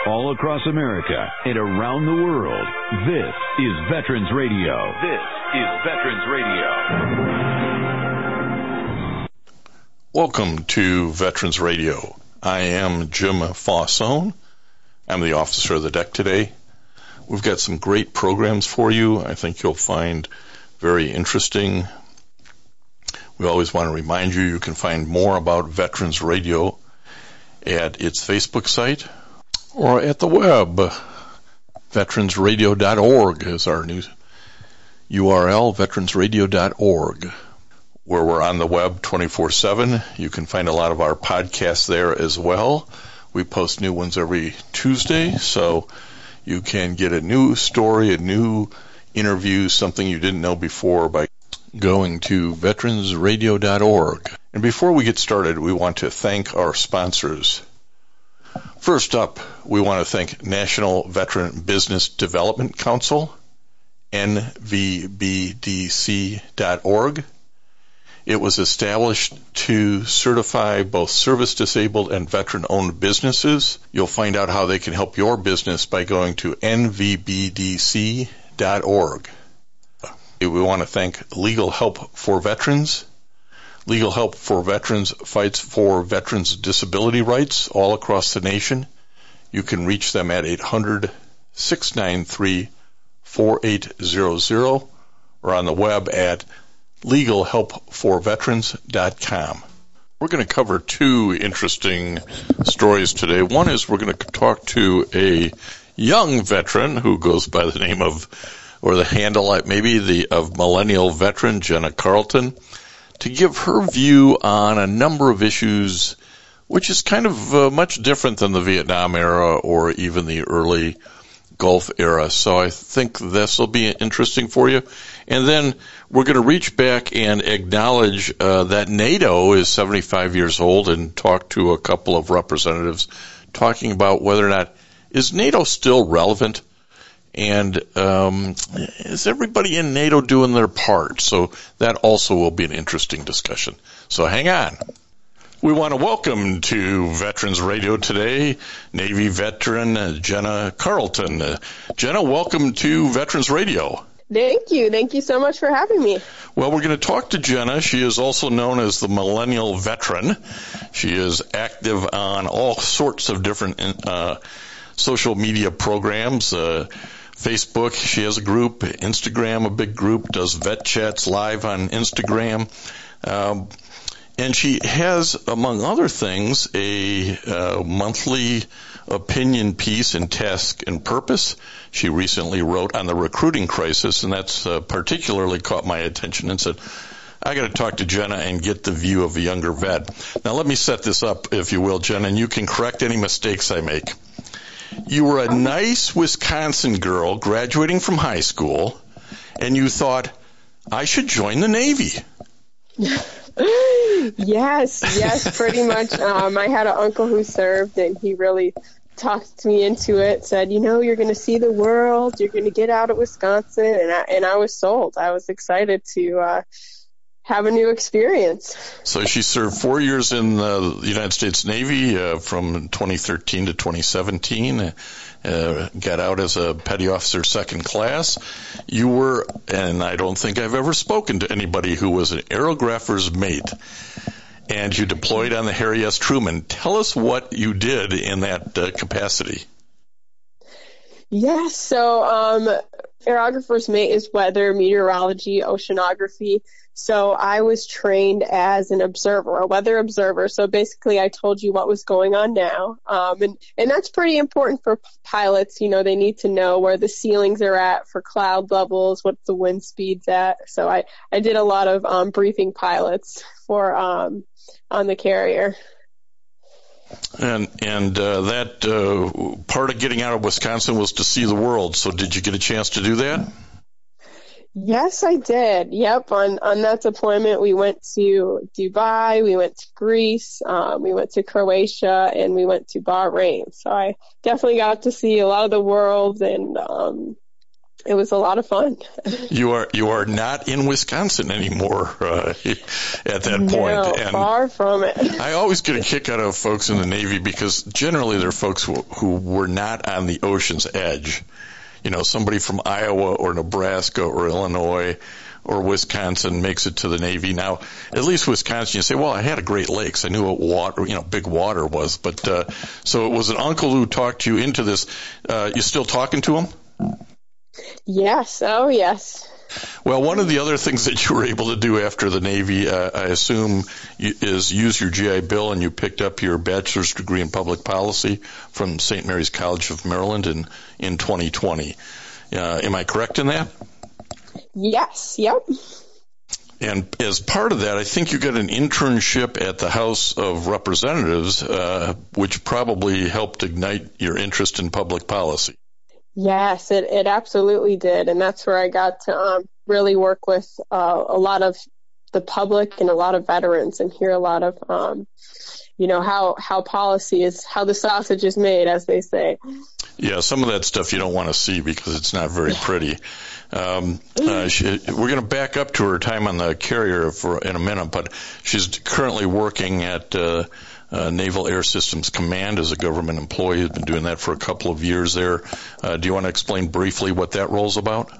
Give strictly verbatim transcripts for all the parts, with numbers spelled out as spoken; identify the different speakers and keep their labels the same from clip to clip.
Speaker 1: all across America and around the world. This is Veterans Radio. This is Veterans Radio.
Speaker 2: Welcome to Veterans Radio. I am Jim Fossone. I'm the officer of the deck today. We've got some great programs for you. I think you'll find very interesting. We always want to remind you you can find more about Veterans Radio at its Facebook site or at the web. veterans radio dot org is our new U R L, veterans radio dot org, where we're on the web twenty-four seven. You can find a lot of our podcasts there as well. We post new ones every Tuesday, so you can get a new story, a new interview, something you didn't know before by going to veterans radio dot org. And before we get started, we want to thank our sponsors. First up, we want to thank National Veteran Business Development Council, N V B D C dot org. It was established to certify both service-disabled and veteran-owned businesses. You'll find out how they can help your business by going to N V B D C dot org. We want to thank Legal Help for Veterans. Legal Help for Veterans fights for veterans' disability rights all across the nation. You can reach them at eight hundred, six nine three, four eight zero zero or on the web at legal help for veterans dot com. We're going to cover two interesting stories today. One is we're going to talk to a young veteran who goes by the name of, or the handle maybe, the of Millennial Veteran, Jenna Carlton, to give her view on a number of issues, which is kind of uh, much different than the Vietnam era or even the early Gulf era. So I think this will be interesting for you. And then we're going to reach back and acknowledge uh, that NATO is seventy-five years old and talk to a couple of representatives talking about whether or not is NATO still relevant. And um, is everybody in NATO doing their part? So that also will be an interesting discussion. So hang on. We want to welcome to Veterans Radio today Navy veteran uh, Jenna Carlton. Uh, Jenna, welcome to Veterans Radio.
Speaker 3: Thank you. Thank you so much for having me.
Speaker 2: Well, we're going to talk to Jenna. She is also known as the Millennial Veteran. She is active on all sorts of different uh, social media programs. Uh, Facebook, she has a group. Instagram, a big group, does Vet Chats live on Instagram. Um, and she has, among other things, a uh, monthly opinion piece in Task and Purpose. She recently wrote on the recruiting crisis, and that's uh, particularly caught my attention and said, I got to talk to Jenna and get the view of a younger vet. Now, let me set this up, if you will, Jenna, and you can correct any mistakes I make. You were a nice Wisconsin girl graduating from high school, and you thought, I should join the Navy.
Speaker 3: Yes, yes, pretty much. Um, I had an uncle who served, and he really talked me into it, said, you know, you're going to see the world, you're going to get out of Wisconsin, and I, and I was sold. I was excited to uh, have a new experience.
Speaker 2: So she served four years in the United States Navy uh, from twenty thirteen to twenty seventeen, uh, got out as a petty officer second class. You were, and I don't think I've ever spoken to anybody who was an aerographer's mate, and you deployed on the Harry S. Truman. Tell us what you did in that uh, capacity.
Speaker 3: Yes, so um, aerographer's mate is weather, meteorology, oceanography. So I was trained as an observer, a weather observer. So basically I told you what was going on now. Um, and, and that's pretty important for pilots. You know, they need to know where the ceilings are at for cloud levels, what the wind speed's at. So I, I did a lot of um, briefing pilots for um, on the carrier.
Speaker 2: And and uh, that uh, part of getting out of Wisconsin was to see the world. So did you get a chance to do that?
Speaker 3: Yes, I did. Yep. On, on that deployment, we went to Dubai, we went to Greece, um, we went to Croatia, and we went to Bahrain. So I definitely got to see a lot of the world and, um, it was a lot of fun.
Speaker 2: You are you are not in Wisconsin anymore uh, at that
Speaker 3: no,
Speaker 2: point. And
Speaker 3: far from it.
Speaker 2: I always get a kick out of folks in the Navy because generally they're folks who, who were not on the ocean's edge. You know, somebody from Iowa or Nebraska or Illinois or Wisconsin makes it to the Navy. Now, at least Wisconsin, you say, well, I had a Great Lakes. I knew what water, you know, big water was. But uh, so it was an uncle who talked you into this. Uh, you still talking to him?
Speaker 3: Yes. Oh, yes.
Speaker 2: Well, one of the other things that you were able to do after the Navy, uh, I assume, is use your G I Bill, and you picked up your bachelor's degree in public policy from Saint Mary's College of Maryland in, in twenty twenty. Uh, am I correct in that?
Speaker 3: Yes. Yep.
Speaker 2: And as part of that, I think you got an internship at the House of Representatives, uh, which probably helped ignite your interest in public policy.
Speaker 3: Yes, it, it absolutely did. And that's where I got to um, really work with uh, a lot of the public and a lot of veterans and hear a lot of, um, you know, how, how policy is, how the sausage is made, as they say.
Speaker 2: Yeah, some of that stuff you don't want to see because it's not very pretty. Um, uh, she, we're going to back up to her time on the carrier for in a minute, but she's currently working at uh, uh, Naval Air Systems Command as a government employee. Has been doing that for a couple of years there. Uh, do you want to explain briefly what that role's about?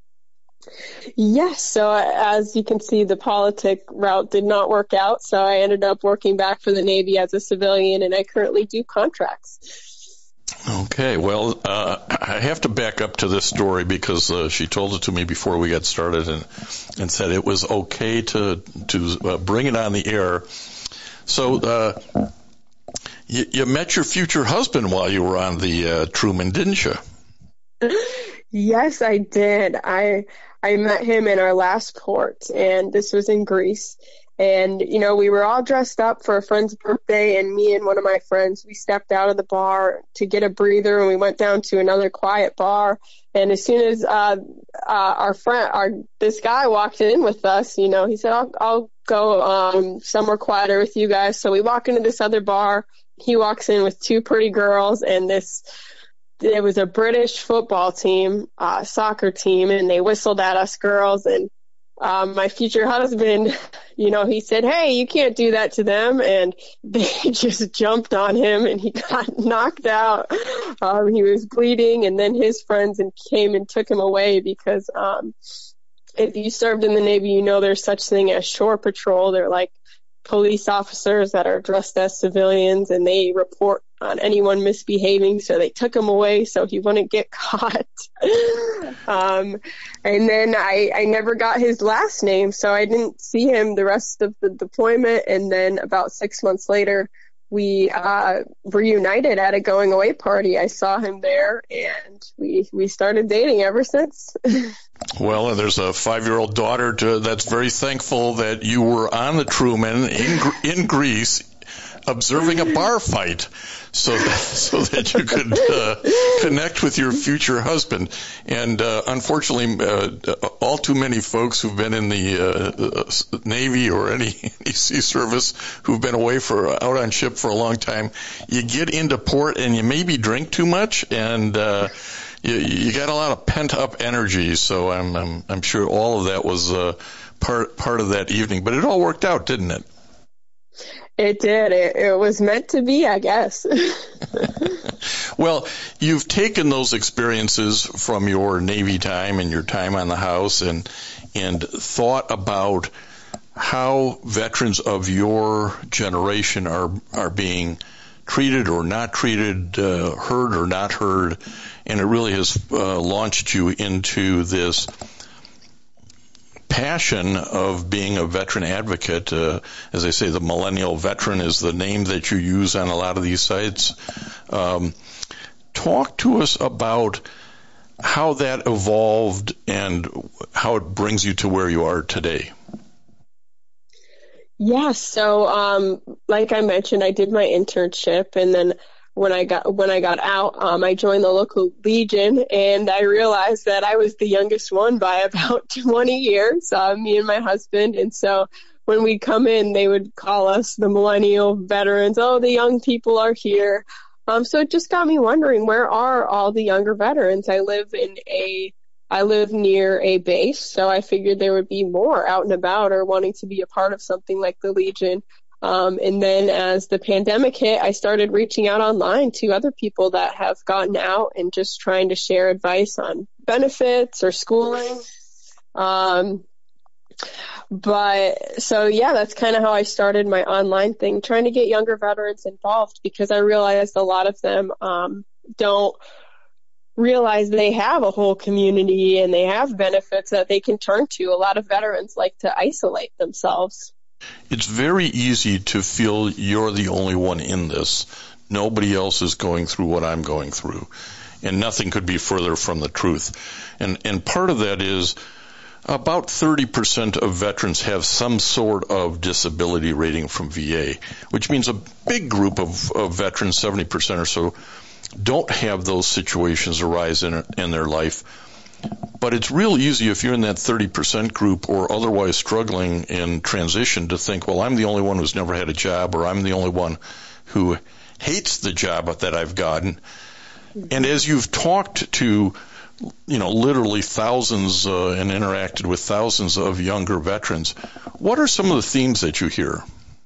Speaker 3: Yes. So as you can see, the politic route did not work out. So I ended up working back for the Navy as a civilian, and I currently do contracts.
Speaker 2: Okay, well, uh, I have to back up to this story because uh, she told it to me before we got started and, and said it was okay to to uh, bring it on the air. So uh, you, you met your future husband while you were on the uh, Truman, didn't you?
Speaker 3: Yes, I did. I I met him in our last port, and this was in Greece. And, you know, we were all dressed up for a friend's birthday, and me and one of my friends, we stepped out of the bar to get a breather, and we went down to another quiet bar. And as soon as uh, uh, our friend, our this guy walked in with us, you know, he said, I'll, I'll go um, somewhere quieter with you guys. So we walk into this other bar. He walks in with two pretty girls, and this it was a British football team, uh, soccer team, and they whistled at us girls. And Um, my future husband, you know, he said, hey, you can't do that to them. And they just jumped on him and he got knocked out. Um, he was bleeding, and then his friends and came and took him away because, um, if you served in the Navy, you know, there's such thing as shore patrol. They're like police officers that are dressed as civilians, and they report on anyone misbehaving. So they took him away so he wouldn't get caught. um, and then I, I never got his last name, so I didn't see him the rest of the deployment. And then about six months later, we uh, reunited at a going away party. I saw him there, and we we started dating ever since.
Speaker 2: Well, and there's a five-year-old daughter to, that's very thankful that you were on the Truman in in Greece observing a bar fight so that, so that you could uh, connect with your future husband. And uh, unfortunately, uh, all too many folks who've been in the uh, Navy or any, any sea service who've been away for out on ship for a long time, you get into port and you maybe drink too much, and uh, you, you got a lot of pent-up energy. So I'm, I'm, I'm sure all of that was uh, part part of that evening. But it all worked out, didn't it?
Speaker 3: It did. It, it was meant to be, I guess.
Speaker 2: Well, you've taken those experiences from your Navy time and your time on the House and and thought about how veterans of your generation are are being treated or not treated, uh, heard or not heard, and it really has uh, launched you into this passion of being a veteran advocate. Uh, as I say, the millennial veteran is the name that you use on a lot of these sites. Um, talk to us about how that evolved and how it brings you to where you are today.
Speaker 3: Yeah, so um, like I mentioned, I did my internship, and then when I got when I got out, um, I joined the local Legion, and I realized that I was the youngest one by about twenty years, uh, me and my husband. And so when we'd come in, they would call us the millennial veterans. Oh, the young people are here. Um, so it just got me wondering, where are all the younger veterans? I live in a I live near a base, so I figured there would be more out and about or wanting to be a part of something like the Legion. Um, and then as the pandemic hit, I started reaching out online to other people that have gotten out and just trying to share advice on benefits or schooling. Um, but so, yeah, that's kind of how I started my online thing, trying to get younger veterans involved, because I realized a lot of them um, don't realize they have a whole community and they have benefits that they can turn to. A lot of veterans like to isolate themselves.
Speaker 2: It's very easy to feel you're the only one in this. Nobody else is going through what I'm going through. And nothing could be further from the truth. And and part of that is about thirty percent of veterans have some sort of disability rating from V A, which means a big group of, of veterans, seventy percent or so, don't have those situations arise in, in their life. But it's real easy if you're in that thirty percent group or otherwise struggling in transition to think, well, I'm the only one who's never had a job, or I'm the only one who hates the job that I've gotten. And as you've talked to, you know, literally thousands uh, and interacted with thousands of younger veterans, what are some of the themes that you hear?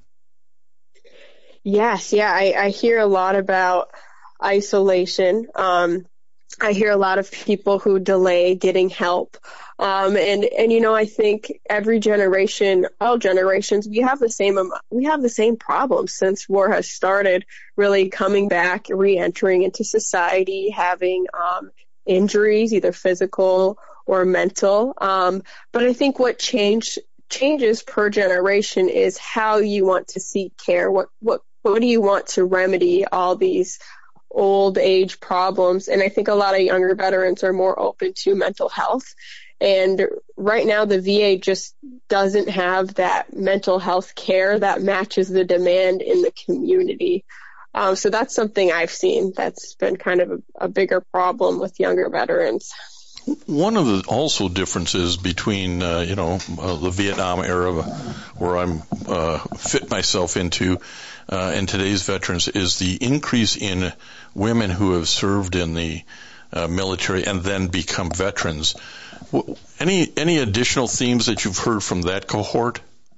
Speaker 3: Yes, yeah, I, I hear a lot about isolation. Um, I hear a lot of people who delay getting help. Um, and, and, you know, I think every generation, all generations, we have the same, we have the same problems since war has started, really coming back, re-entering into society, having, um, injuries, either physical or mental. Um, but I think what change, changes per generation is how you want to seek care. What, what, what do you want to remedy all these old age problems? And I think a lot of younger veterans are more open to mental health. And right now the V A just doesn't have that mental health care that matches the demand in the community. Um, so that's something I've seen that's been kind of a, a bigger problem with younger veterans.
Speaker 2: One of the also differences between, uh, you know, uh, the Vietnam era, where I'm uh, fit myself into, uh, and today's veterans, is the increase in women who have served in the uh, military and then become veterans. Any any additional themes that you've heard from that cohort?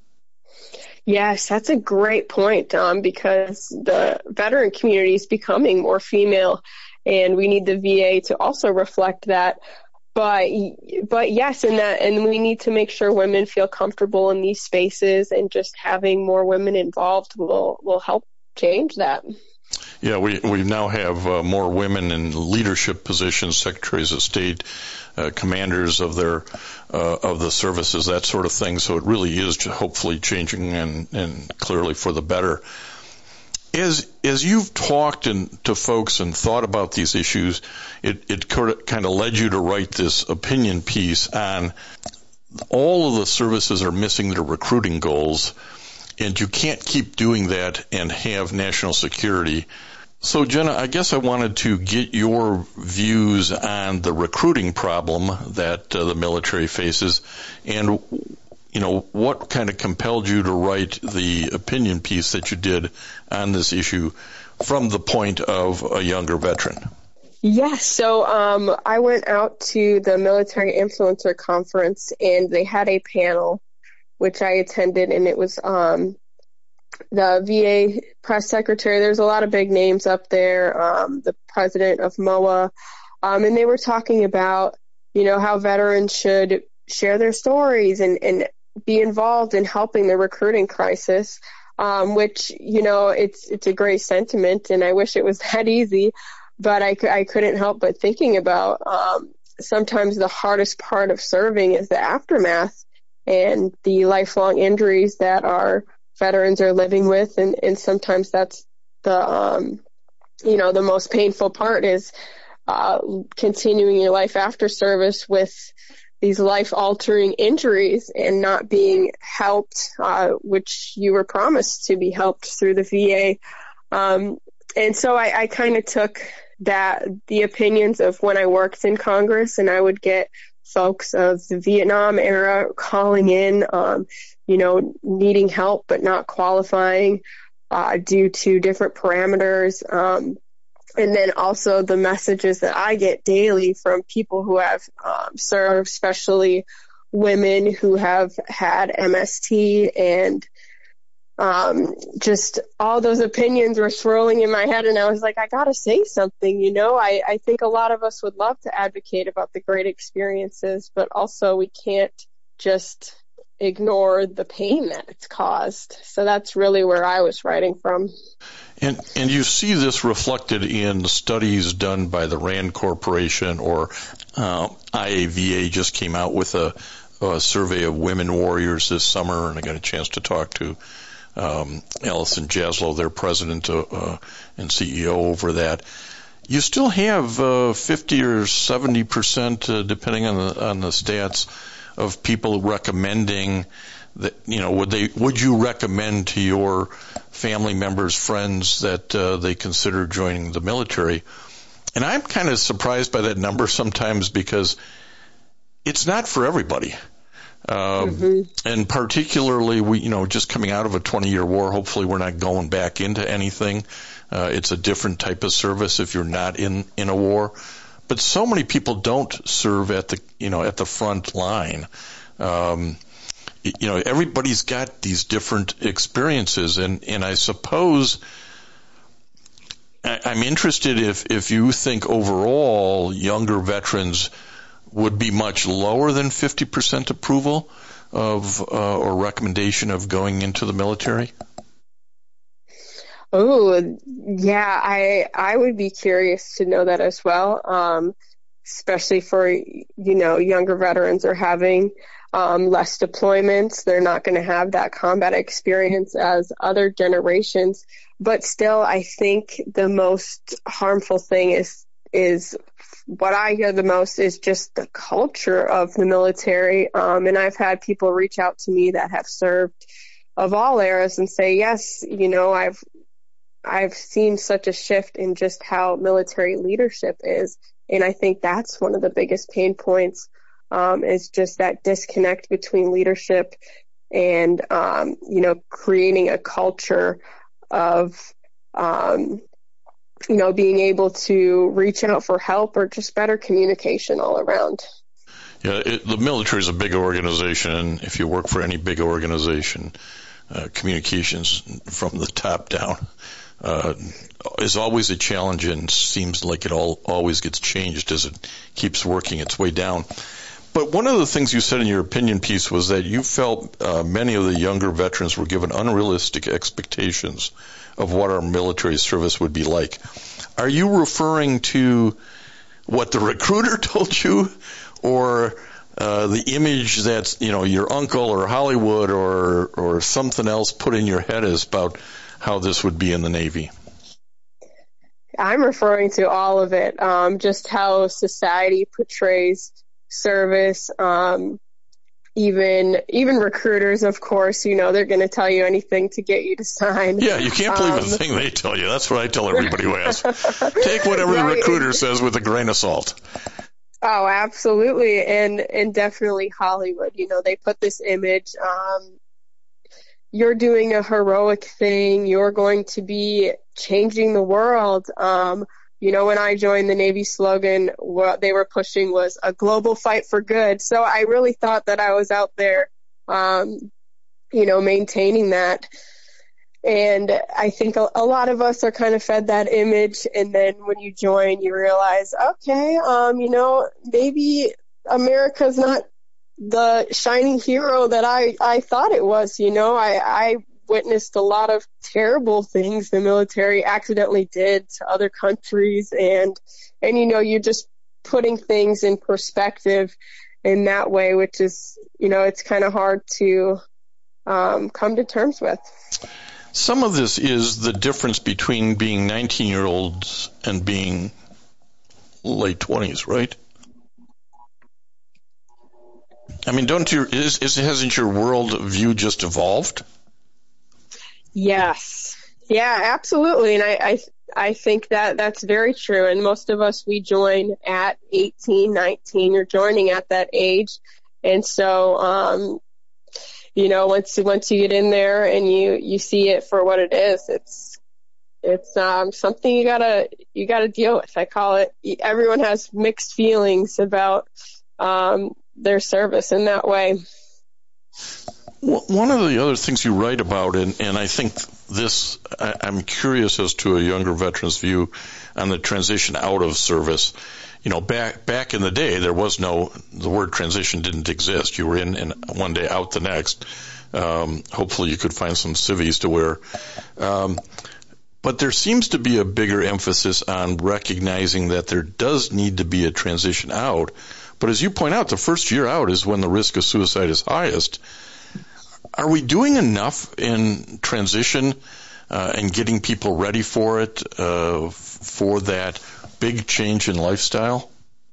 Speaker 3: Yes, that's a great point, um, because the veteran community is becoming more female, and we need the V A to also reflect that. But but yes, and that, and we need to make sure women feel comfortable in these spaces, and just having more women involved will will help change that.
Speaker 2: Yeah, we we now have uh, more women in leadership positions, secretaries of state, uh, commanders of their uh, of the services, that sort of thing. So it really is hopefully changing, and, and clearly for the better. As as you've talked and to folks and thought about these issues, it it kind of led you to write this opinion piece on all of the services are missing their recruiting goals, and you can't keep doing that and have national security. So, Jenna, I guess I wanted to get your views on the recruiting problem that uh, the military faces, and, you know, what kind of compelled you to write the opinion piece that you did on this issue from the point of a younger veteran.
Speaker 3: Yes, so um, I went out to the Military Influencer Conference, and they had a panel, which I attended, and it was um, the V A press secretary. There's a lot of big names up there, um, the president of M O A, um, and they were talking about, you know, how veterans should share their stories and, and be involved in helping the recruiting crisis, um, which, you know, it's it's a great sentiment, and I wish it was that easy, but I, I couldn't help but thinking about um, sometimes the hardest part of serving is the aftermath and the lifelong injuries that our veterans are living with. And, and sometimes that's the, um, you know, the most painful part is uh, continuing your life after service with these life-altering injuries and not being helped, uh, which you were promised to be helped through the V A. Um, and so I, I kind of took that, the opinions of when I worked in Congress, and I would get folks of the Vietnam era calling in, um, you know, needing help but not qualifying uh, due to different parameters. Um, And then also the messages that I get daily from people who have um, served, especially women who have had M S T, and um, just all those opinions were swirling in my head. And I was like, I got to say something, you know, I, I think a lot of us would love to advocate about the great experiences, but also we can't just ignore the pain that it's caused. So that's really where I was writing from.
Speaker 2: And and you see this reflected in studies done by the RAND Corporation, or uh, I A V A just came out with a, a survey of women warriors this summer, and I got a chance to talk to um, Allison Jaslow, their president uh, uh, and C E O over that. You still have uh, fifty or seventy percent, uh, depending on the on the stats, of people recommending that, you know, would they, would you recommend to your family members, friends, that uh, they consider joining the military? And I'm kind of surprised by that number sometimes, because it's not for everybody. Um, mm-hmm. And particularly, we, you know, just coming out of a twenty-year war, hopefully we're not going back into anything. Uh, it's a different type of service if you're not in, in a war. But so many people don't serve at the, you know, at the front line. Um, you know, everybody's got these different experiences, and, and I suppose I, I'm interested if, if you think overall younger veterans would be much lower than fifty percent approval of uh, or recommendation of going into the military.
Speaker 3: Oh, yeah, I I would be curious to know that as well, um, especially for, you know, younger veterans are having um, less deployments. They're not going to have that combat experience as other generations. But still, I think the most harmful thing is is what I hear the most is just the culture of the military. Um, and I've had people reach out to me that have served of all eras and say, yes, you know, I've I've seen such a shift in just how military leadership is. And I think that's one of the biggest pain points, um, is just that disconnect between leadership and, um, you know, creating a culture of, um, you know, being able to reach out for help, or just better communication all around.
Speaker 2: Yeah, it, the military is a big organization, and if you work for any big organization, uh, communications from the top down uh, is always a challenge, and seems like it all always gets changed as it keeps working its way down. But one of the things you said in your opinion piece was that you felt uh, many of the younger veterans were given unrealistic expectations of what our military service would be like. Are you referring to what the recruiter told you, or uh, the image that, you know, your uncle or Hollywood or or something else put in your head is about how this would be in the Navy?
Speaker 3: I'm referring to all of it, um, just how society portrays service. Um, even even recruiters, of course, you know, they're going to tell you anything to get you to sign.
Speaker 2: Yeah, you can't believe um, a thing they tell you. That's what I tell everybody who asks. Take whatever right. the recruiter says with a grain of salt.
Speaker 3: Oh, absolutely. And and definitely Hollywood. You know, they put this image, um, you're doing a heroic thing, you're going to be changing the world. Um, you know, when I joined, the Navy slogan, what they were pushing was a global fight for good. So I really thought that I was out there, um, you know, maintaining that. And I think a, a lot of us are kind of fed that image. And then when you join, you realize, okay, um, you know, maybe America's not the shining hero that I, I thought it was. You know, I, I witnessed a lot of terrible things the military accidentally did to other countries. And, and, you know, you're just putting things in perspective in that way, which is, you know, it's kind of hard to um, come to terms with.
Speaker 2: Some of this is the difference between being nineteen-year-olds and being late twenties, right? I mean, don't you, is, is, hasn't your world view just evolved?
Speaker 3: Yes. Yeah, absolutely. And I, I, I think that that's very true. And most of us, we join at eighteen, nineteen, you're joining at that age. And so, um, you know, once, once you get in there and you, you see it for what it is, it's, it's um, something you gotta you gotta deal with. I call it. Everyone has mixed feelings about um, their service in that way.
Speaker 2: One of the other things you write about, and, and I think this, I, I'm curious as to a younger veteran's view on the transition out of service. You know, back back in the day, there was no, the word transition didn't exist. You were in and one day out the next. Um, hopefully you could find some civvies to wear. Um, but there seems to be a bigger emphasis on recognizing that there does need to be a transition out. But as you point out, the first year out is when the risk of suicide is highest. Are we doing enough in transition uh, and getting people ready for it, uh, for that big change in lifestyle?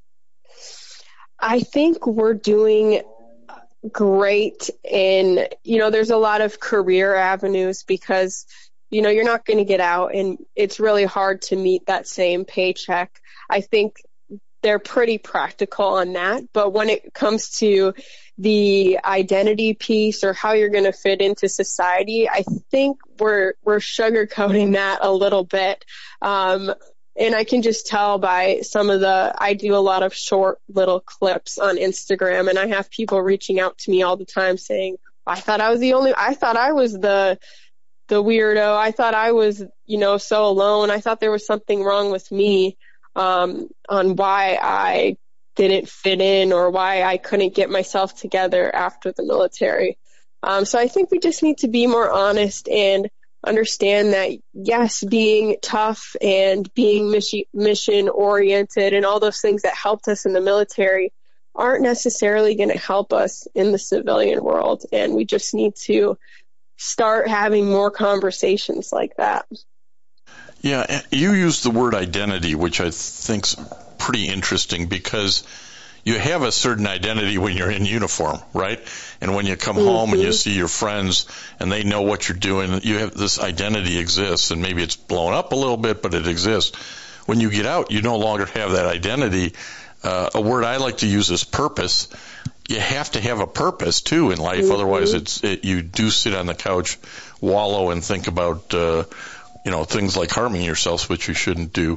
Speaker 3: I think we're doing great in, you know, there's a lot of career avenues because, you know, you're not going to get out and it's really hard to meet that same paycheck. I think they're pretty practical on that. But when it comes to the identity piece or how you're going to fit into society, I think we're we're sugarcoating that a little bit. Um, and I can just tell by some of the, I do a lot of short little clips on Instagram, and I have people reaching out to me all the time saying, I thought I was the only, I thought I was the the weirdo. I thought I was, you know, so alone. I thought there was something wrong with me. Um, on why I didn't fit in or why I couldn't get myself together after the military. Um, so I think we just need to be more honest and understand that, yes, being tough and being mission oriented and all those things that helped us in the military aren't necessarily going to help us in the civilian world. And we just need to start having more conversations like that.
Speaker 2: Yeah, you used the word identity, which I think's pretty interesting because you have a certain identity when you're in uniform, right? And when you come mm-hmm. home and you see your friends and they know what you're doing, you have this identity exists, and maybe it's blown up a little bit, but it exists. When you get out, you no longer have that identity. Uh, a word I like to use is purpose. You have to have a purpose too in life, mm-hmm. otherwise it's it, you do sit on the couch, wallow, and think about uh, you know, things like harming yourselves, which you shouldn't do.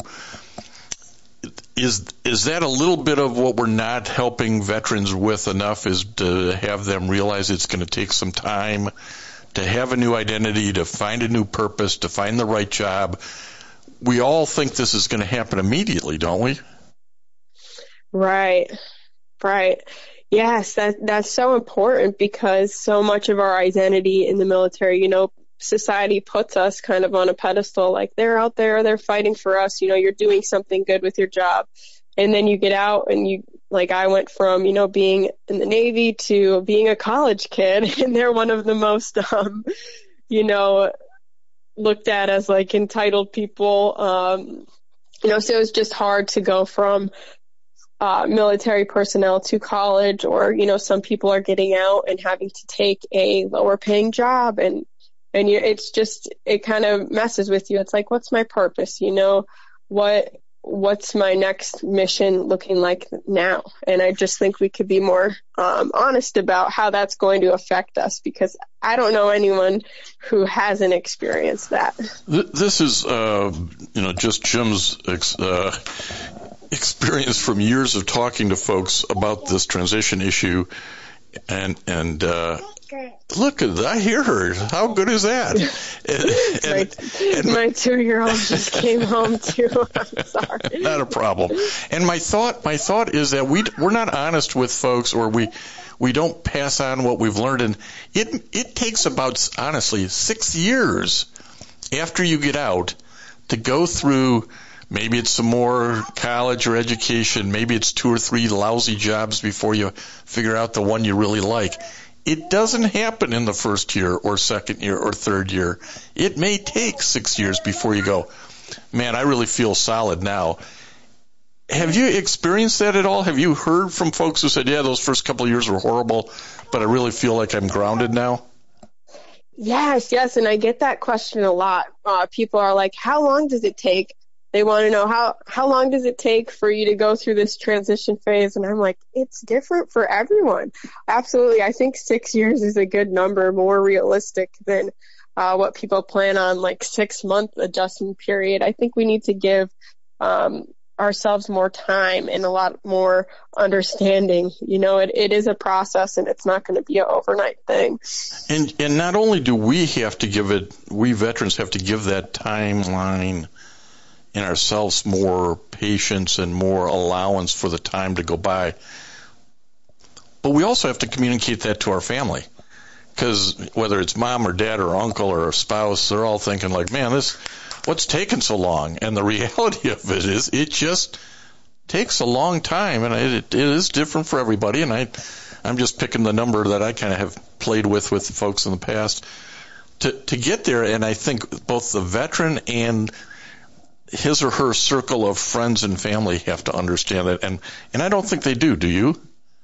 Speaker 2: Is is that a little bit of what we're not helping veterans with enough, is to have them realize it's going to take some time to have a new identity, to find a new purpose, to find the right job? We all think this is going to happen immediately, don't we?
Speaker 3: Right, right. Yes, that that's so important because so much of our identity in the military, you know, society puts us kind of on a pedestal, like they're out there, they're fighting for us, you know, you're doing something good with your job. And then you get out and you, like I went from, you know, being in the Navy to being a college kid, and they're one of the most, um, you know, looked at as like entitled people. Um, you know, so it was just hard to go from uh, military personnel to college, or, you know, some people are getting out and having to take a lower paying job, and And you, it's just, it kind of messes with you. It's like, what's my purpose? You know, what, what's my next mission looking like now? And I just think we could be more um, honest about how that's going to affect us, because I don't know anyone who hasn't experienced that.
Speaker 2: This is, uh, you know, just Jim's ex- uh, experience from years of talking to folks about this transition issue. And, and, uh, look, I hear her. How good is that? And,
Speaker 3: and, and my, my two-year-old just came home too. I'm sorry.
Speaker 2: Not a problem. And my thought, my thought is that we we're not honest with folks, or we we don't pass on what we've learned. And it it takes about, honestly, six years after you get out to go through. Maybe it's some more college or education. Maybe it's two or three lousy jobs before you figure out the one you really like. It doesn't happen in the first year or second year or third year. It may take six years before you go, man, I really feel solid now. Have you experienced that at all? Have you heard from folks who said, yeah, those first couple of years were horrible, but I really feel like I'm grounded now?
Speaker 3: Yes, yes, and I get that question a lot. Uh, people are like, how long does it take? They want to know how, how long does it take for you to go through this transition phase? And I'm like, it's different for everyone. Absolutely. I think six years is a good number, more realistic than uh, what people plan on, like six month adjustment period. I think we need to give um, ourselves more time and a lot more understanding. You know, it, it is a process, and it's not going to be an overnight thing.
Speaker 2: And and not only do we have to give it, we veterans have to give that timeline in ourselves more patience and more allowance for the time to go by, but we also have to communicate that to our family. Because whether it's mom or dad or uncle or a spouse, they're all thinking like, man, this, what's taking so long? And the reality of it is it just takes a long time, and it, it is different for everybody. And I, I'm just picking the number that I kind of have played with with the folks in the past to, to get there. And I think both the veteran and his or her circle of friends and family have to understand it. And, and I don't think they do. Do you?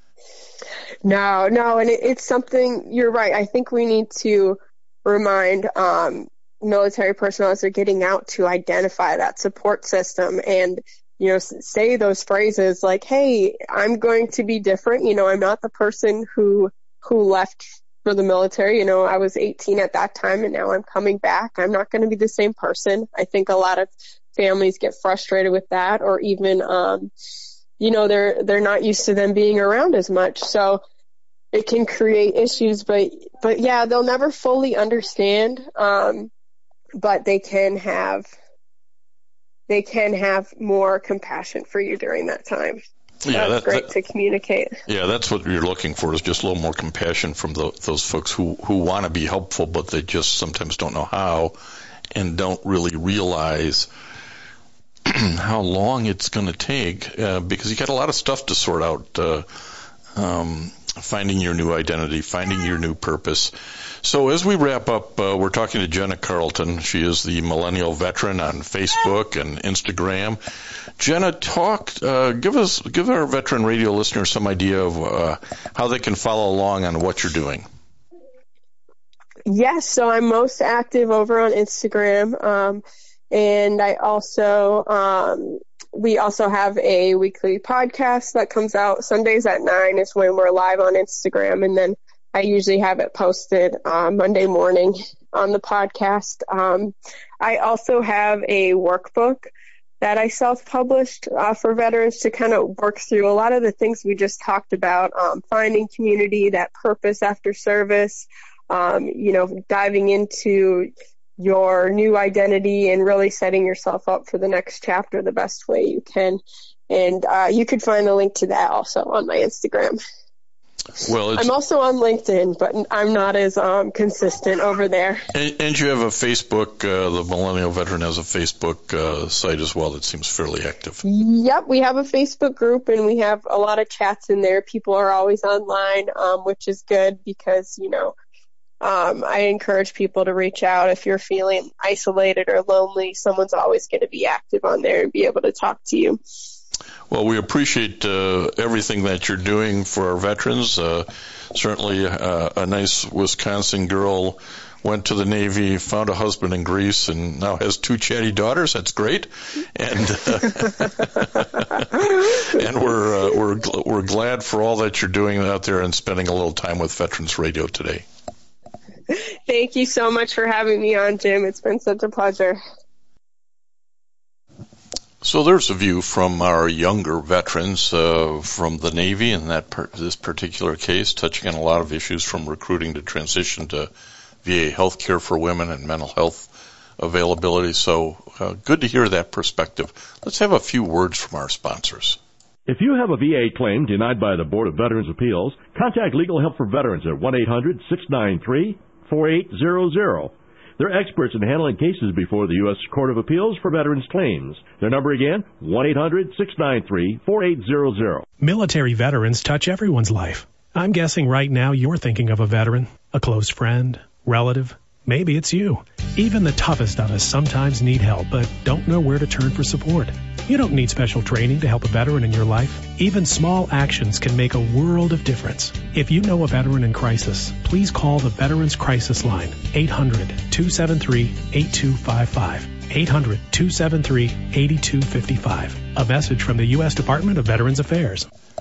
Speaker 3: No, no, and it, it's something, you're right. I think we need to remind um, military personnel as they're getting out to identify that support system and, you know, say those phrases like, hey, I'm going to be different. You know, I'm not the person who who left for the military. You know, I was eighteen at that time, and now I'm coming back. I'm not going to be the same person. I think a lot of families get frustrated with that, or even, um, you know, they're they're not used to them being around as much. So it can create issues, but, but yeah, they'll never fully understand. Um, but they can have, they can have more compassion for you during that time.
Speaker 2: Yeah,
Speaker 3: that's
Speaker 2: that,
Speaker 3: great
Speaker 2: that,
Speaker 3: to communicate.
Speaker 2: Yeah, that's what you're looking for, is just a little more compassion from the, those folks who, who want to be helpful, but they just sometimes don't know how and don't really realize how long it's going to take, uh, because you got a lot of stuff to sort out. Uh, um, finding your new identity, finding your new purpose. So as we wrap up, uh, we're talking to Jenna Carlton. She is the Millennial Veteran on Facebook and Instagram. Jenna, talk, uh, give us, give our Veteran Radio listeners some idea of uh, how they can follow along on what you're doing.
Speaker 3: Yes, so I'm most active over on Instagram, um, and I also um, we also have a weekly podcast that comes out Sundays at nine is when we're live on Instagram. And then I usually have it posted uh, Monday morning on the podcast. Um, I also have a workbook that I self-published uh, for veterans to kind of work through a lot of the things we just talked about, um, finding community, that purpose after service, um, you know, diving into your new identity and really setting yourself up for the next chapter the best way you can. And uh, you could find a link to that also on my Instagram.
Speaker 2: Well, it's,
Speaker 3: I'm also on LinkedIn, but I'm not as um, consistent over there.
Speaker 2: And, and you have a Facebook, uh, the Millennial Veteran has a Facebook uh, site as well that seems fairly active.
Speaker 3: Yep, we have a Facebook group, and we have a lot of chats in there. People are always online, um, which is good because, you know, Um, I encourage people to reach out if you're feeling isolated or lonely. Someone's always going to be active on there and be able to talk to you.
Speaker 2: Well, we appreciate uh, everything that you're doing for our veterans. Uh, certainly uh, a nice Wisconsin girl went to the Navy, found a husband in Greece, and now has two chatty daughters. That's great. And uh, and we're uh, we're we're glad for all that you're doing out there and spending a little time with Veterans Radio today.
Speaker 3: Thank you so much for having me on, Jim. It's been such a pleasure.
Speaker 2: So there's a view from our younger veterans uh, from the Navy in that per- this particular case, touching on a lot of issues from recruiting to transition to V A health care for women and mental health availability. So uh, good to hear that perspective. Let's have a few words from our sponsors.
Speaker 4: If you have a V A claim denied by the Board of Veterans' Appeals, contact Legal Help for Veterans at one eight hundred six nine three four eight zero zero. They're experts in handling cases before the U S Court of Appeals for Veterans Claims. Their number again, one eight hundred six nine three four eight zero zero.
Speaker 5: Military veterans touch everyone's life. I'm guessing right now you're thinking of a veteran, a close friend, relative. Maybe it's you. Even the toughest of us sometimes need help, but don't know where to turn for support. You don't need special training to help a veteran in your life. Even small actions can make a world of difference. If you know a veteran in crisis, please call the Veterans Crisis Line, eight hundred two seven three eight two five five. eight hundred two seven three eight two five five. A message from the U S Department of Veterans Affairs.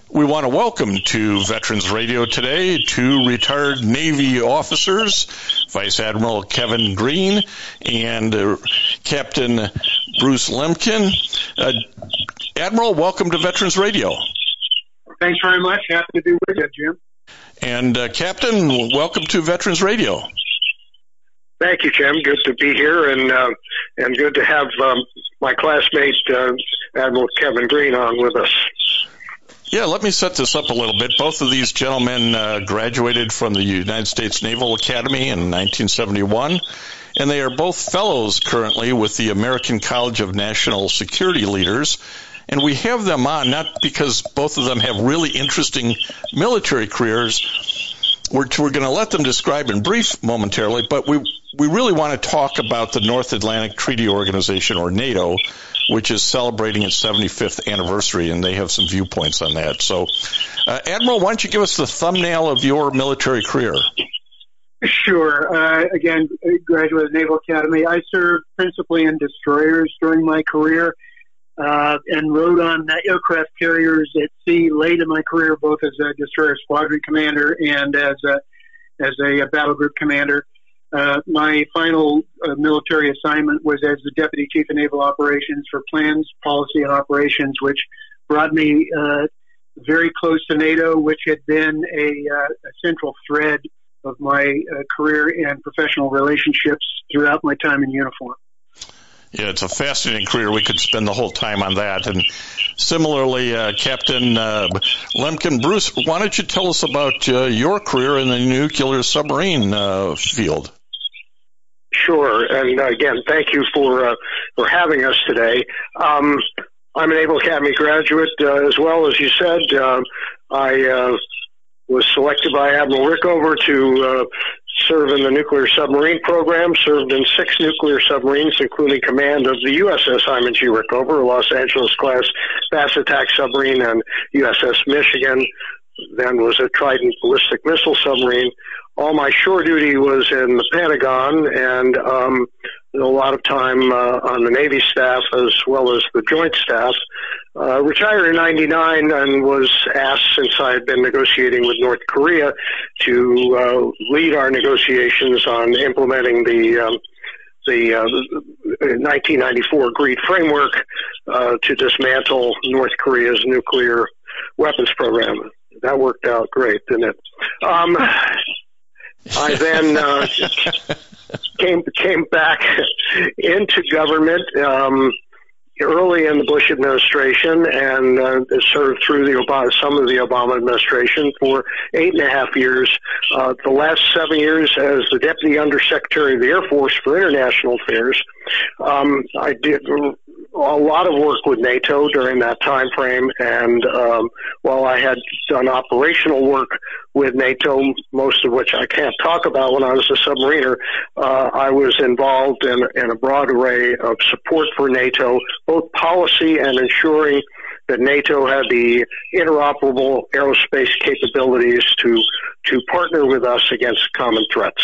Speaker 2: We want to welcome to Veterans Radio today two retired Navy officers, Vice Admiral Kevin Green and uh, Captain Bruce Lemkin. Uh, Admiral, welcome to Veterans Radio.
Speaker 6: Thanks very much. Happy to be with you, Jim.
Speaker 2: And uh, Captain, welcome to Veterans Radio.
Speaker 7: Thank you, Jim. Good to be here, and uh, and good to have um, my classmate uh, Admiral Kevin Green on with us.
Speaker 2: Yeah, let me set this up a little bit. Both of these gentlemen uh, graduated from the United States Naval Academy in nineteen seventy-one, and they are both fellows currently with the American College of National Security Leaders. And we have them on not because both of them have really interesting military careers, which we're going to let them describe in brief momentarily, but we we really want to talk about the North Atlantic Treaty Organization, or NATO, which is celebrating its seventy-fifth anniversary, and they have some viewpoints on that. So, uh, Admiral, why don't you give us the thumbnail of your military career?
Speaker 6: Sure. Uh, again, graduated Naval Academy. I served principally in destroyers during my career uh, and rode on aircraft carriers at sea late in my career, both as a destroyer squadron commander and as a, as a battle group commander. Uh, my final uh, military assignment was as the Deputy Chief of Naval Operations for Plans, Policy, and Operations, which brought me uh, very close to NATO, which had been a, uh, a central thread of my uh, career and professional relationships throughout my time in uniform.
Speaker 2: Yeah, it's a fascinating career. We could spend the whole time on that. And similarly, uh, Captain uh, Lemkin, Bruce, why don't you tell us about uh, your career in the nuclear submarine uh, field?
Speaker 7: Sure, and uh, again, thank you for uh, for having us today. Um, I'm a Naval Academy graduate, uh, as well as you said. Uh, I uh, was selected by Admiral Rickover to uh, serve in the nuclear submarine program. Served in six nuclear submarines, including command of the U S S Hyman G. Rickover, a Los Angeles class fast attack submarine, and U S S Michigan. Then was a Trident ballistic missile submarine. All my shore duty was in the Pentagon, and um, a lot of time uh, on the Navy staff as well as the Joint Staff. Uh, retired in ninety-nine and was asked, since I had been negotiating with North Korea, to uh, lead our negotiations on implementing the um, the uh, nineteen ninety-four agreed framework uh, to dismantle North Korea's nuclear weapons program. That worked out great, didn't it? Um, I then uh, came came back into government um, early in the Bush administration, and uh, served through the Obama, some of the Obama administration for eight and a half years. Uh, the last seven years as the Deputy Undersecretary of the Air Force for International Affairs. Um, I did a lot of work with NATO during that time frame, and um, while I had done operational work with NATO, most of which I can't talk about when I was a submariner, uh, I was involved in, in a broad array of support for NATO, both policy and ensuring that NATO had the interoperable aerospace capabilities to to partner with us against common threats.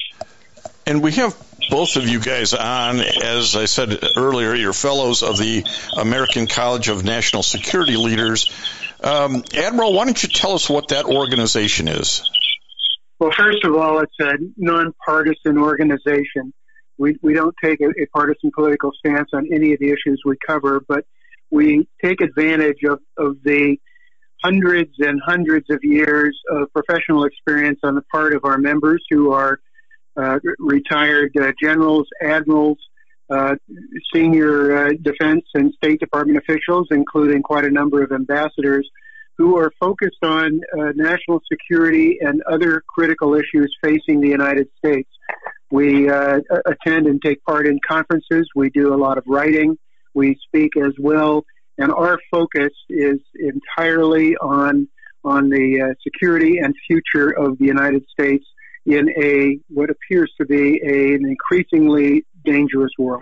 Speaker 2: And we have both of you guys on, as I said earlier, you're fellows of the American College of National Security Leaders. Um, Admiral, why don't you tell us what that organization is?
Speaker 6: Well, first of all, it's a nonpartisan organization. We we don't take a, a partisan political stance on any of the issues we cover, but we take advantage of, of the hundreds and hundreds of years of professional experience on the part of our members who are uh, retired uh, generals, admirals, uh, senior uh, defense and State Department officials, including quite a number of ambassadors, who are focused on uh, national security and other critical issues facing the United States. We uh, attend and take part in conferences. We do a lot of writing. We speak as well. And our focus is entirely on on the uh, security and future of the United States in a what appears to be a, an increasingly dangerous world.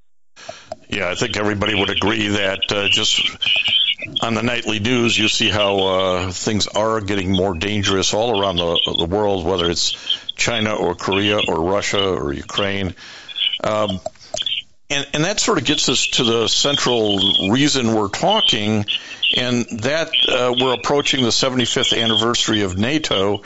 Speaker 2: Yeah, I think everybody would agree that uh, just on the nightly news, you see how uh, things are getting more dangerous all around the, the world, whether it's China or Korea or Russia or Ukraine. Um, And, and that sort of gets us to the central reason we're talking, and that uh, we're approaching the seventy-fifth anniversary of NATO.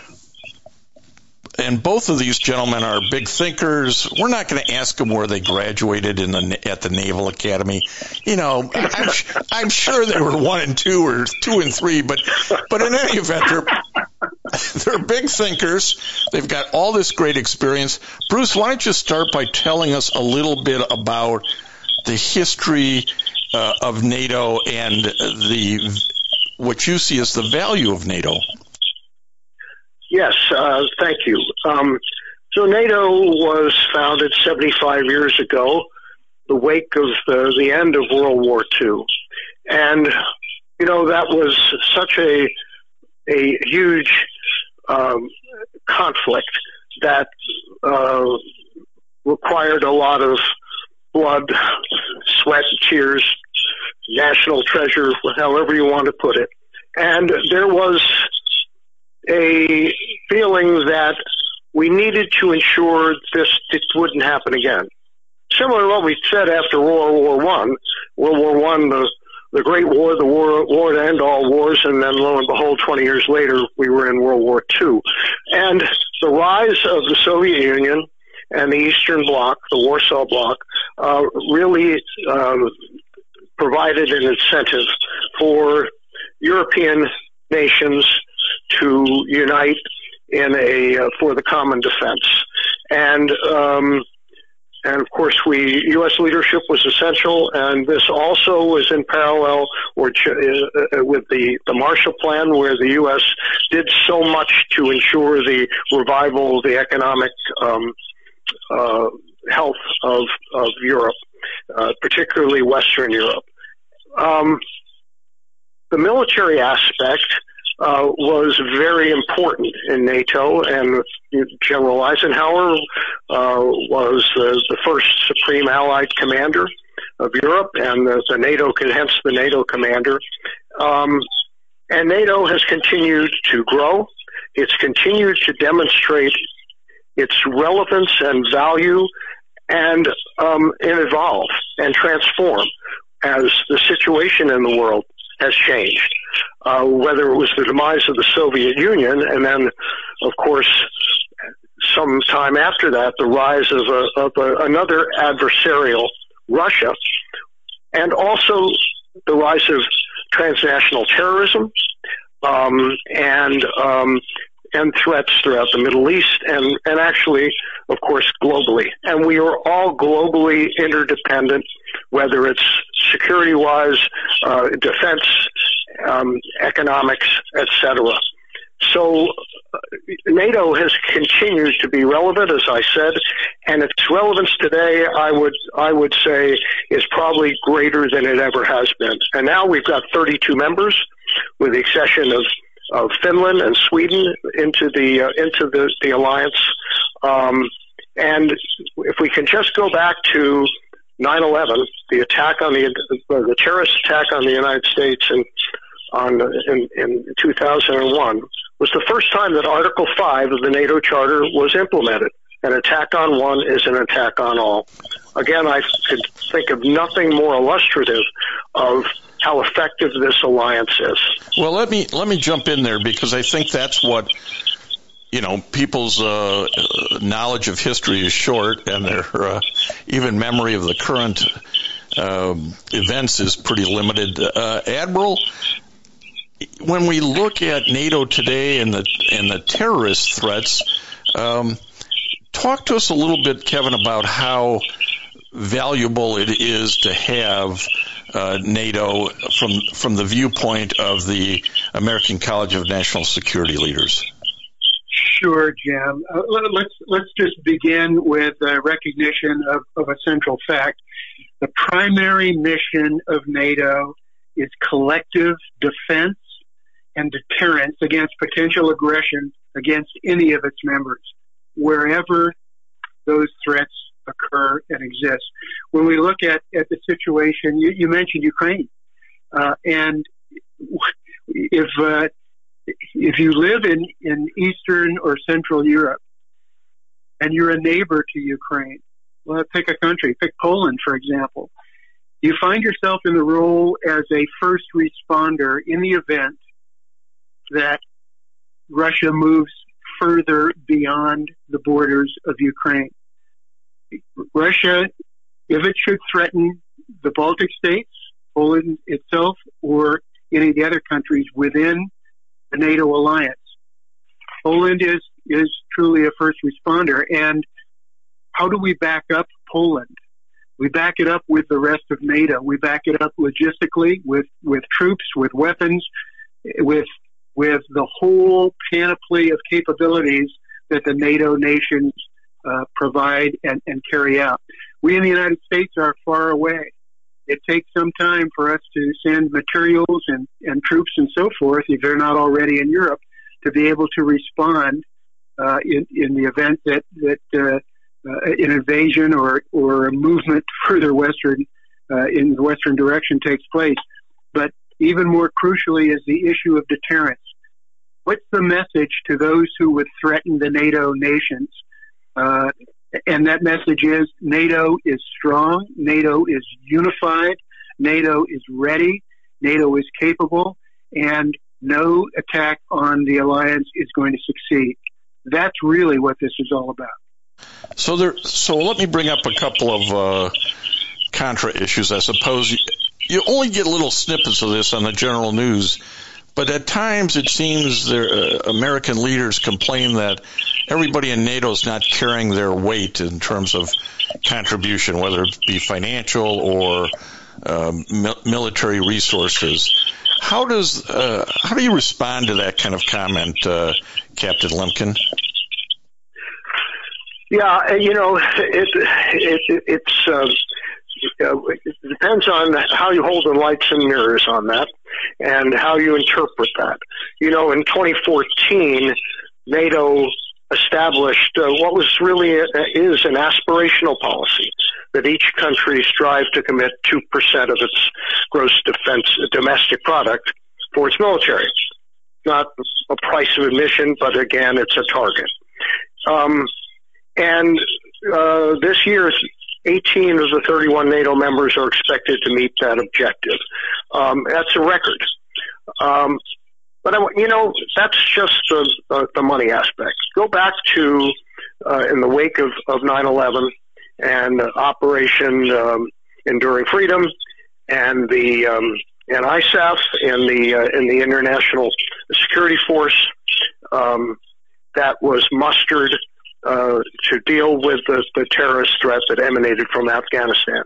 Speaker 2: And both of these gentlemen are big thinkers. We're not going to ask them where they graduated in the at the Naval Academy. You know, I'm, I'm sure they were one and two or two and three, but but in any event, they're they're big thinkers. They've got all this great experience. Bruce, why don't you start by telling us a little bit about the history uh, of NATO and the what you see as the value of NATO?
Speaker 7: Yes, uh, thank you. Um, so NATO was founded seventy-five years ago, the wake of the, the end of World War Two. And, you know, that was such a, a huge um, conflict that uh, required a lot of blood, sweat, tears, national treasure, however you want to put it. And there was a feeling that we needed to ensure this, this wouldn't happen again. Similar to what we said after World War One. World War One, the, the Great War, the war, war to end all wars, and then lo and behold, twenty years later, we were in World War Two. And the rise of the Soviet Union and the Eastern Bloc, the Warsaw Bloc, uh, really um, provided an incentive for European nations to unite in a uh, for the common defense, and um, and of course, we U S leadership was essential, and this also was in parallel or ch- uh, with the the Marshall Plan, where the U S did so much to ensure the revival of the economic um, uh, health of of Europe, uh, particularly Western Europe. Um, the military aspect Uh, was very important in NATO, and General Eisenhower uh, was uh, the first supreme Allied commander of Europe, and the, the NATO, hence the NATO commander. Um, and NATO has continued to grow. It's continued to demonstrate its relevance and value, and um, and evolve and transform as the situation in the world has changed. Uh, whether it was the demise of the Soviet Union, and then, of course, some time after that, the rise of, a, of a, another adversarial, Russia, and also the rise of transnational terrorism um, and um, and threats throughout the Middle East, and, and actually, of course, globally. And we are all globally interdependent, whether it's security-wise, uh, defense, um, economics, et cetera. So uh, NATO has continued to be relevant, as I said, and its relevance today, I would I would say, is probably greater than it ever has been. And now we've got thirty-two members, with the exception of of Finland and Sweden into the uh, into the, the alliance. Um, and if we can just go back to nine eleven, the attack on the uh, the terrorist attack on the United States in on in, in two thousand one, was the first time that Article five of the NATO Charter was implemented. An attack on one is an attack on all. Again, I could think of nothing more illustrative of how effective this alliance is.
Speaker 2: Well, let me let me jump in there, because I think that's what, you know, people's uh, knowledge of history is short, and their uh, even memory of the current uh, events is pretty limited. Uh, Admiral, when we look at NATO today and the and the terrorist threats, um, talk to us a little bit, Kevin, about how valuable it is to have uh, NATO from from the viewpoint of the American College of National Security Leaders.
Speaker 6: Sure, Jim. Uh, let's let's just begin with a recognition of, of a central fact. The primary mission of NATO is collective defense and deterrence against potential aggression against any of its members, wherever those threats occur and exist. When we look at, at the situation, you, you mentioned Ukraine, uh, and if uh, if you live in, in Eastern or Central Europe and you're a neighbor to Ukraine, well, pick a country, pick Poland, for example. You find yourself in the role as a first responder in the event that Russia moves further beyond the borders of Ukraine. Russia, if it should threaten the Baltic states, Poland itself, or any of the other countries within the NATO alliance, Poland is, is truly a first responder. And how do we back up Poland? We back it up with the rest of NATO. We back it up logistically with, with troops, with weapons, with with the whole panoply of capabilities that the NATO nations uh, provide and, and carry out. We in the United States are far away. It takes some time for us to send materials and, and troops and so forth, if they're not already in Europe, to be able to respond uh, in, in the event that, that uh, uh, an invasion or, or a movement further western uh, in the western direction takes place. But even more crucially is the issue of deterrence. What's the message to those who would threaten the NATO nations? Uh, and that message is NATO is strong, NATO is unified, NATO is ready, NATO is capable, and no attack on the alliance is going to succeed. That's really what this is all about.
Speaker 2: So there. So let me bring up a couple of uh, contra issues. I suppose you, you only get little snippets of this on the general news, but at times it seems there, uh, American leaders complain that everybody in NATO is not carrying their weight in terms of contribution, whether it be financial or uh, mi- military resources. How does uh, how do you respond to that kind of comment, uh, Captain Lemkin?
Speaker 7: Yeah, you know, it, it, it's uh, it depends on how you hold the lights and mirrors on that and how you interpret that. You know, in twenty fourteen, NATO established uh, what was really a, is an aspirational policy that each country strive to commit two percent of its gross defense domestic product for its military. Not a price of admission, but again, it's a target. Um, and uh, this year, eighteen of the thirty-one NATO members are expected to meet that objective. Um, that's a record. Um, but, I, you know, that's just the, the, the money aspect. Go back to, uh, in the wake of, of nine eleven and uh, Operation um, Enduring Freedom and the um, and I S A F and the, uh, and the International Security Force um, that was mustered Uh, to deal with the, the terrorist threat that emanated from Afghanistan.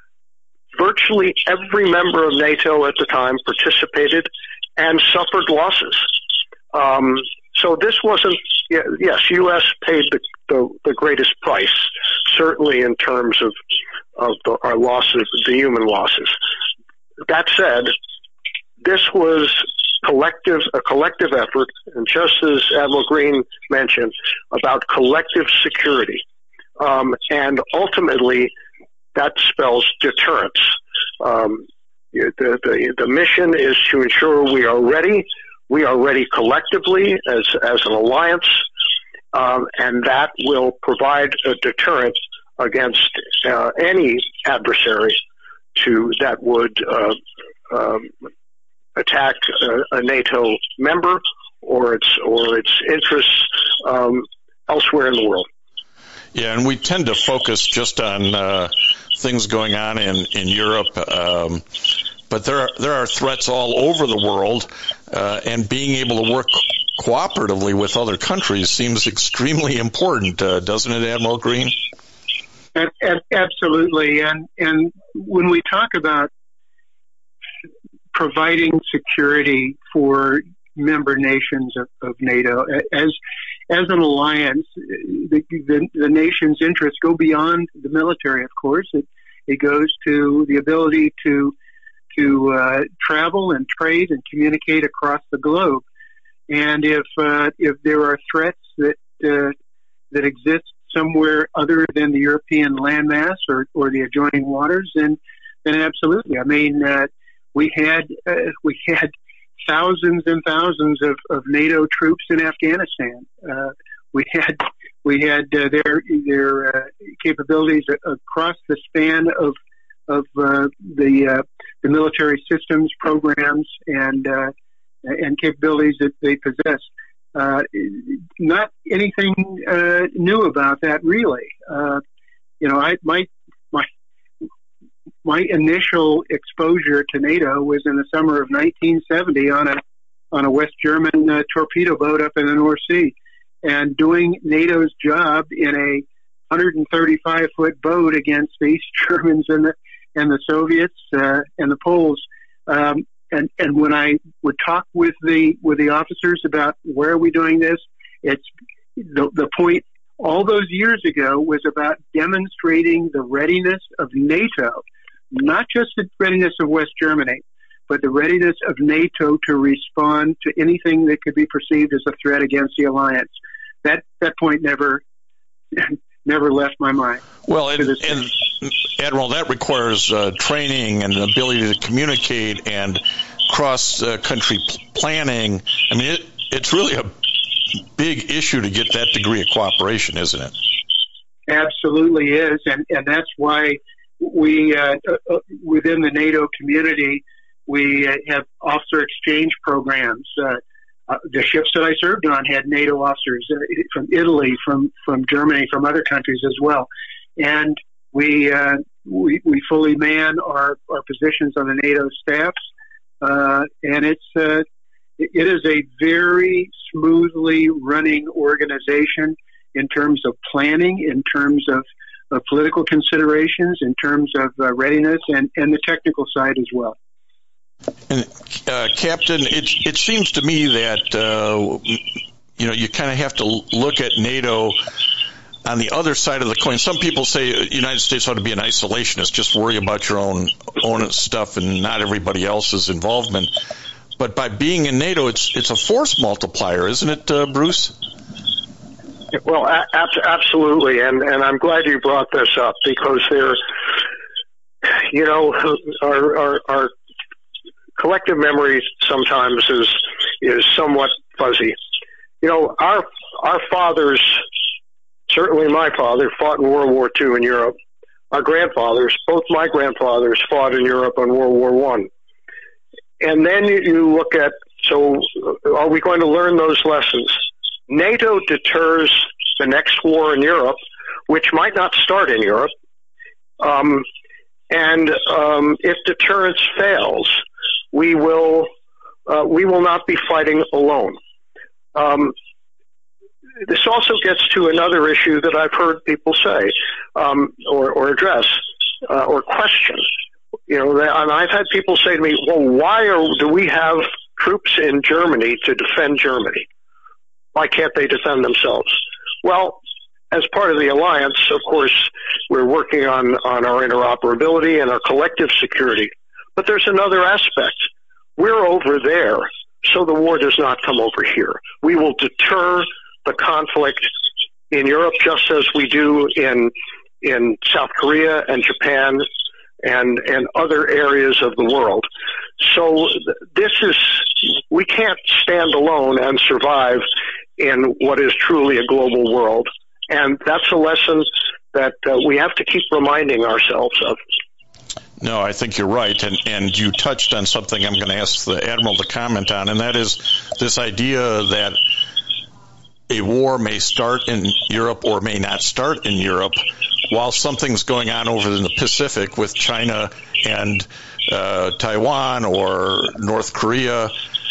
Speaker 7: Virtually every member of NATO at the time participated and suffered losses. Um, so this wasn't, yes, U S paid the, the, the greatest price, certainly in terms of, of the, our losses, the human losses. That said, this was collective, a collective effort, and just as Admiral Green mentioned, about collective security. Um, and ultimately, that spells deterrence. Um, the, the, the mission is to ensure we are ready. We are ready collectively as, as an alliance, um, and that will provide a deterrent against uh, any adversary to that would uh, um, attack a, a NATO member or its or its interests um, elsewhere in the world.
Speaker 2: Yeah, and we tend to focus just on uh, things going on in in Europe, um, but there are there are threats all over the world, uh, and being able to work cooperatively with other countries seems extremely important, uh, doesn't it, Admiral Green?
Speaker 6: Absolutely, and and when we talk about providing security for member nations of, of NATO, as as an alliance, the, the, the nation's interests go beyond the military. Of course, it it goes to the ability to to uh, travel and trade and communicate across the globe. And if uh, if there are threats that uh, that exist somewhere other than the European landmass or, or the adjoining waters, then then absolutely. I mean, uh, we had uh, we had thousands and thousands of, of NATO troops in Afghanistan. Uh, we had We had uh, their their uh, capabilities across the span of of uh, the uh, the military systems, programs, and uh, and capabilities that they possess. Uh, not anything uh, new about that, really. Uh, you know, I my my my initial exposure to NATO was in the summer of nineteen seventy on a on a West German uh, torpedo boat up in the North Sea, and doing NATO's job in a one hundred thirty-five foot boat against the East Germans and the and the Soviets uh, and the Poles. Um, and and when I would talk with the with the officers about where are we doing this, it's the the point all those years ago was about demonstrating the readiness of NATO, not just the readiness of West Germany, but the readiness of NATO to respond to anything that could be perceived as a threat against the alliance. That that point never never left my mind.
Speaker 2: Well, and, and Admiral, that requires uh, training and the ability to communicate and cross-country uh, planning. I mean, it, it's really a big issue to get that degree of cooperation, isn't it?
Speaker 6: Absolutely is, and, and that's why we, uh, uh, within the NATO community, we uh, have officer exchange programs. Uh, uh, the ships that I served on had NATO officers uh, from Italy, from, from Germany, from other countries as well. And we uh, we, we fully man our, our positions on the NATO staffs, uh, and it's uh, it is a very smoothly running organization in terms of planning, in terms of, of political considerations, in terms of uh, readiness, and, and the technical side as well.
Speaker 2: And uh, Captain, it it seems to me that uh, you know you kind of have to look at NATO on the other side of the coin. Some people say the United States ought to be an isolationist, just worry about your own own stuff and not everybody else's involvement. But by being in NATO, it's it's a force multiplier, isn't it, uh, Bruce?
Speaker 7: Well, a- absolutely, and and I'm glad you brought this up because there, you know, our our, our collective memory sometimes is is somewhat fuzzy. You know, our our fathers, certainly my father, fought in World War Two in Europe. Our grandfathers, both my grandfathers, fought in Europe in World War One. And then you, you look at, so are we going to learn those lessons? NATO deters the next war in Europe, which might not start in Europe. Um, and um, if deterrence fails, we will uh, we will not be fighting alone. Um, this also gets to another issue that I've heard people say um, or, or address uh, or question. You know, and I've had people say to me, well, why are, do we have troops in Germany to defend Germany? Why can't they defend themselves? Well, as part of the alliance, of course, we're working on, on our interoperability and our collective security. But there's another aspect. We're over there, so the war does not come over here. We will deter the conflict in Europe just as we do in in South Korea and Japan and and other areas of the world. So this is, we can't stand alone and survive in what is truly a global world. And that's a lesson that uh, we have to keep reminding ourselves of.
Speaker 2: No, I think you're right, and and you touched on something I'm going to ask the Admiral to comment on, and that is this idea that a war may start in Europe or may not start in Europe while something's going on over in the Pacific with China and uh, Taiwan or North Korea.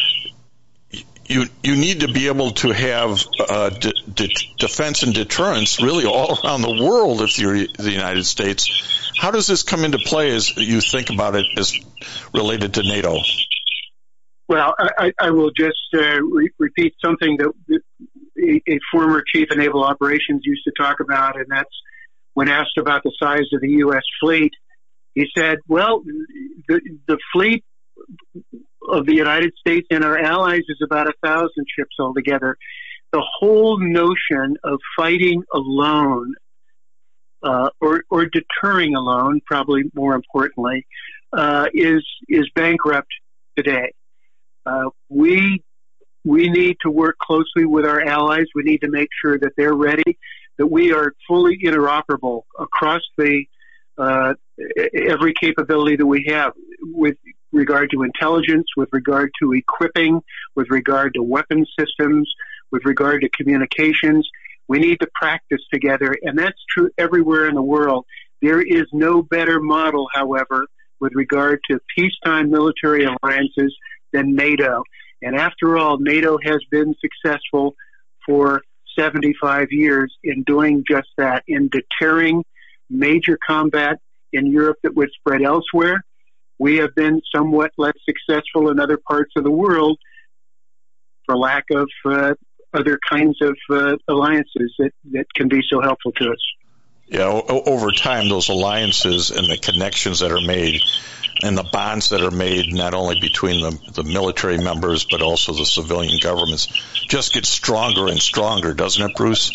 Speaker 2: You you need to be able to have uh, de- de- defense and deterrence really all around the world if you're the United States. How does this come into play as you think about it as related to NATO?
Speaker 6: Well, I, I will just uh, re- repeat something that a, a former chief of naval operations used to talk about, and that's when asked about the size of the U S fleet, he said, well, the, the fleet of the United States and our allies is about a thousand ships altogether. The whole notion of fighting alone uh, or, or deterring alone, probably more importantly, uh, is is bankrupt today. Uh, we we need to work closely with our allies. We need to make sure that they're ready. that we are fully interoperable across the uh, every capability that we have with regard to intelligence, with regard to equipping, with regard to weapon systems, with regard to communications. We need to practice together, and that's true everywhere in the world. There is no better model, however, with regard to peacetime military alliances than NATO. And after all, NATO has been successful for seventy-five years in doing just that, in deterring major combat in Europe that would spread elsewhere. We have been somewhat less successful in other parts of the world for lack of uh, other kinds of uh, alliances that, that can be so helpful to us.
Speaker 2: Yeah, o- over time, those alliances and the connections that are made and the bonds that are made not only between the, the military members but also the civilian governments just get stronger and stronger, doesn't it, Bruce?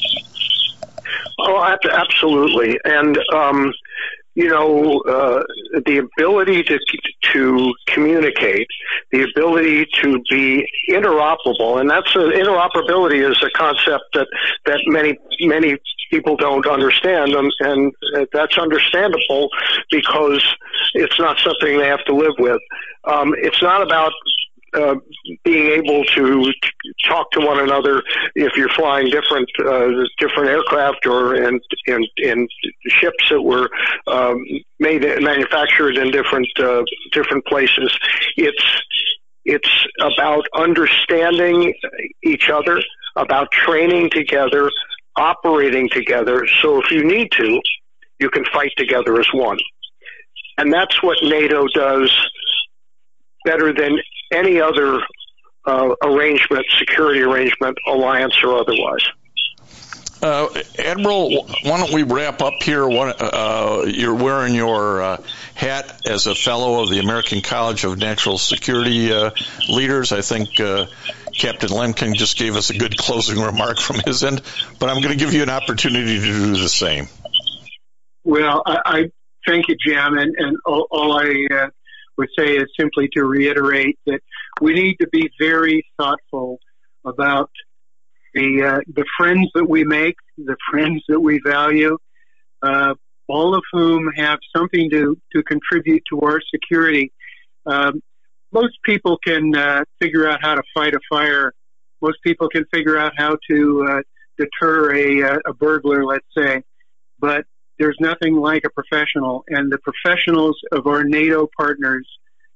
Speaker 7: Oh, absolutely. And, um, you know, uh, the ability to to communicate, the ability to be interoperable, and that's a, interoperability is a concept that, that many many people don't understand, and, and that's understandable because it's not something they have to live with. Um, it's not about Uh, being able to talk to one another if you're flying different uh, different aircraft or in, in, in ships that were um, made manufactured in different uh, different places. It's it's about understanding each other, about training together, operating together. So if you need to, you can fight together as one, and that's what NATO does better than any other uh, arrangement, security arrangement, alliance, or otherwise.
Speaker 2: Uh, Admiral, why don't we wrap up here? What, uh, you're wearing your uh, hat as a fellow of the American College of National Security uh, Leaders. I think uh, Captain Lemkin just gave us a good closing remark from his end, but I'm going to give you an opportunity to do the same.
Speaker 6: Well, I, I thank you, Jim, and, and all, all I uh, would say is simply to reiterate that we need to be very thoughtful about the uh, the friends that we make, the friends that we value, uh, all of whom have something to, to contribute to our security. Um, most people can uh, figure out how to fight a fire. Most people can figure out how to uh, deter a, a burglar, let's say, but there's nothing like a professional, and the professionals of our NATO partners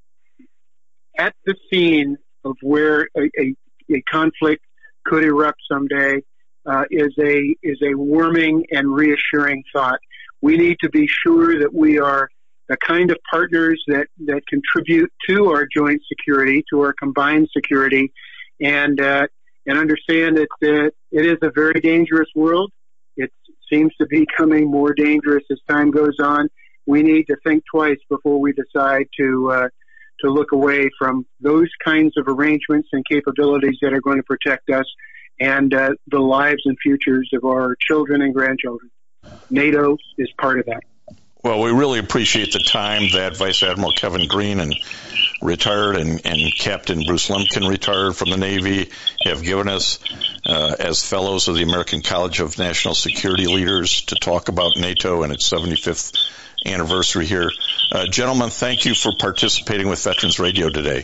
Speaker 6: at the scene of where a, a, a conflict could erupt someday uh, is a is a warming and reassuring thought. We need to be sure that we are the kind of partners that, that contribute to our joint security, to our combined security, and uh, and understand that uh, it is a very dangerous world. It seems to be becoming more dangerous as time goes on. We need to think twice before we decide to uh, to look away from those kinds of arrangements and capabilities that are going to protect us and uh, the lives and futures of our children and grandchildren. NATO is part of that.
Speaker 2: Well, we really appreciate the time that Vice Admiral Kevin Green and retired and, and Captain Bruce Lemkin, retired from the Navy, have given us uh, as fellows of the American College of National Security Leaders to talk about NATO and its seventy-fifth anniversary here. Uh, gentlemen, thank you for participating with Veterans Radio today.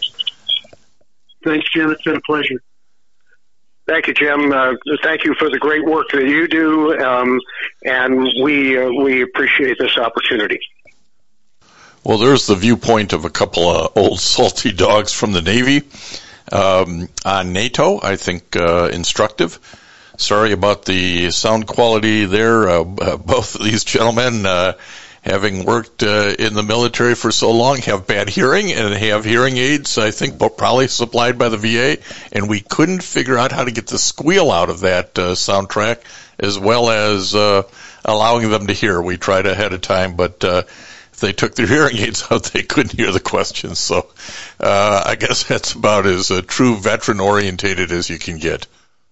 Speaker 6: Thanks, Jim. It's been a pleasure.
Speaker 7: Thank you, Jim. Uh, thank you for the great work that you do, um, and we uh, we appreciate this opportunity.
Speaker 2: Well, there's the viewpoint of a couple of old salty dogs from the Navy um, on NATO. I think uh, instructive. Sorry about the sound quality there. Uh, both of these gentlemen, uh, having worked uh, in the military for so long, have bad hearing and have hearing aids, I think, probably supplied by the V A, and we couldn't figure out how to get the squeal out of that uh, soundtrack as well as uh, allowing them to hear. We tried ahead of time, but uh, if they took their hearing aids out, they couldn't hear the questions. So uh, I guess that's about as uh, true veteran-orientated as you can get.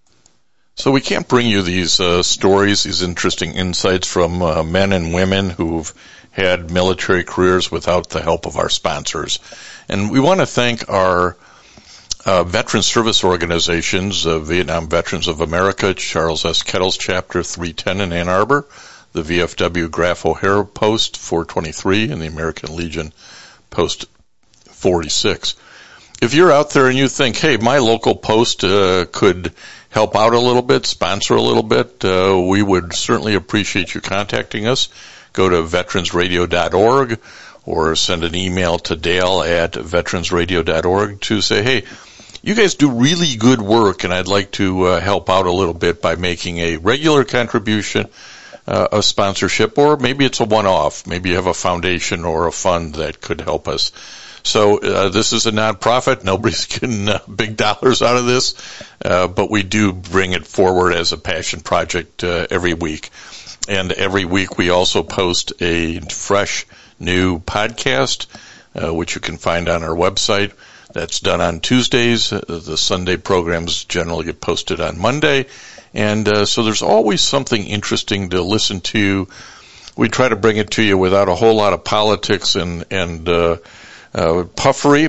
Speaker 2: So we can't bring you these uh, stories, these interesting insights from uh, men and women who've had military careers without the help of our sponsors. And we want to thank our uh, veteran service organizations, uh, Vietnam Veterans of America, Charles S. Kettles Chapter three ten in Ann Arbor, the V F W Graf O'Hare Post four twenty-three, and the American Legion Post forty-six. If you're out there and you think, hey, my local post uh, could help out a little bit, sponsor a little bit, uh, we would certainly appreciate you contacting us. Go to veterans radio dot org or send an email to Dale at veterans radio dot org to say, hey, you guys do really good work, and I'd like to uh, help out a little bit by making a regular contribution, uh, a sponsorship, or maybe it's a one-off. Maybe you have a foundation or a fund that could help us. So uh, this is a nonprofit. Nobody's getting uh, big dollars out of this, uh, but we do bring it forward as a passion project uh, every week. And every week we also post a fresh new podcast, uh, which you can find on our website. That's done on Tuesdays. Uh, the Sunday programs generally get posted on Monday. And uh, so there's always something interesting to listen to. We try to bring it to you without a whole lot of politics and, and uh, uh, puffery,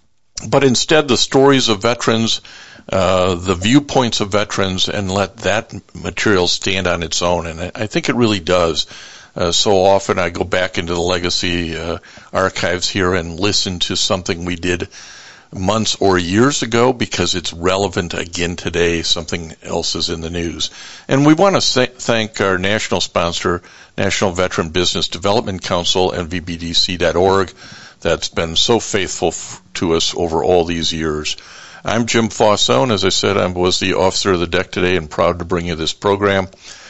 Speaker 2: but instead the stories of veterans, uh, the viewpoints of veterans, and let that material stand on its own. And I think it really does. Uh, so often I go back into the legacy uh, archives here and listen to something we did months or years ago because it's relevant again today. Something else is in the news. And we want to say, thank our national sponsor, National Veteran Business Development Council, N V B D C dot org, that's been so faithful f- to us over all these years. I'm Jim Faussone. As I said, I was the officer of the deck today and proud to bring you this program,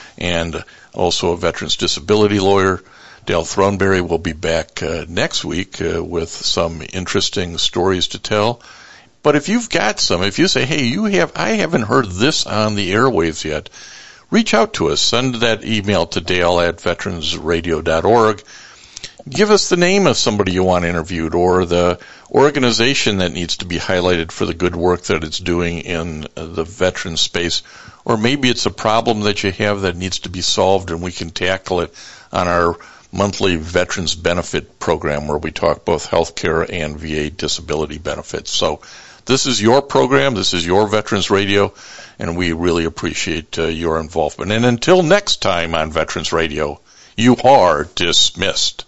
Speaker 2: and also a veterans disability lawyer. Dale Throneberry will be back uh, next week uh, with some interesting stories to tell. But if you've got some, if you say, hey, you have, I haven't heard this on the airwaves yet, reach out to us. Send that email to Dale at veterans radio dot org. Give us the name of somebody you want interviewed or the organization that needs to be highlighted for the good work that it's doing in the veteran space. Or maybe it's a problem that you have that needs to be solved and we can tackle it on our monthly Veterans Benefit Program where we talk both health care and V A disability benefits. So this is your program. This is your Veterans Radio, and we really appreciate uh, your involvement. And until next time on Veterans Radio, you are dismissed.